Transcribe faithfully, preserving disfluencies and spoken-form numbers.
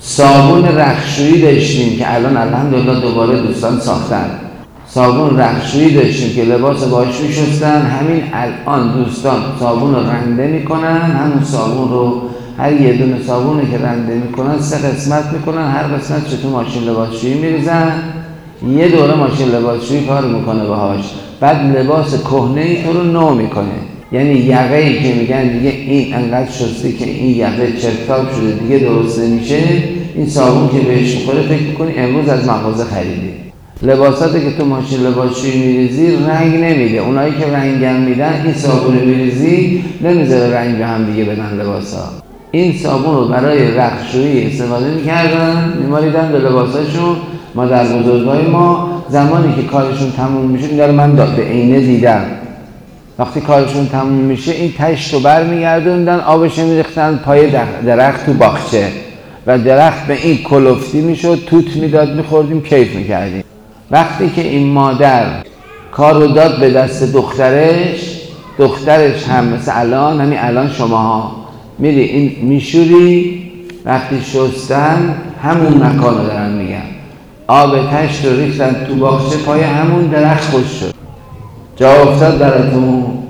صابون رختشویی داشتیم که الان الحمدلله دوباره دوستان ساختن. صابون رختشویی داشتیم که لباس باهاش میشستن، همین الان دوستان صابون رو رنده میکنن. همون صابون رو هر یه دونه صابونی که رنده میکنن سه قسمت میکنن، هر قسمت چه تو ماشین لباسشویی میریزن، یه دوره ماشین لباسشویی کار میکنه باهاش، بعد لباس کهنه ای تو رو نو میکنه. یعنی یقه ای که میگن دیگه این انقدر شسته که این یقه چرتاب شده دیگه درست نمیشه، این صابون که بهش میخوره فکر میکنی امروز از مغازه خریدی. لباساتی که تو ماشین لباسشویی میریزی رنگ نمیده، اونایی که رنگم میدن این صابون میریزی نمیذاره رنگ به هم دیگه بدن لباسا. این صابون رو برای رختشویی استفاده میکردن، میمالیدن به لباساشون. مادر بزرگای ما زمانی که کارشون تموم میشه، این داره من به عینه دیدم، وقتی کارشون تموم میشه این تشت رو بر میگردوندن، آبش میریختن پای درخت تو باغچه و درخت به این کلفتی میشد، توت میداد، میخوردیم، کیف میکردیم. وقتی که این مادر کار رو داد به دست دخترش، دخترش هم مثل الان، همین الان شماها میری این میشوری، وقتی شستن همون مکان رو دارن میگن، آب تشت رو ریختن تو باغچه پای همون درخت خوش شد. جا افتاد براتون؟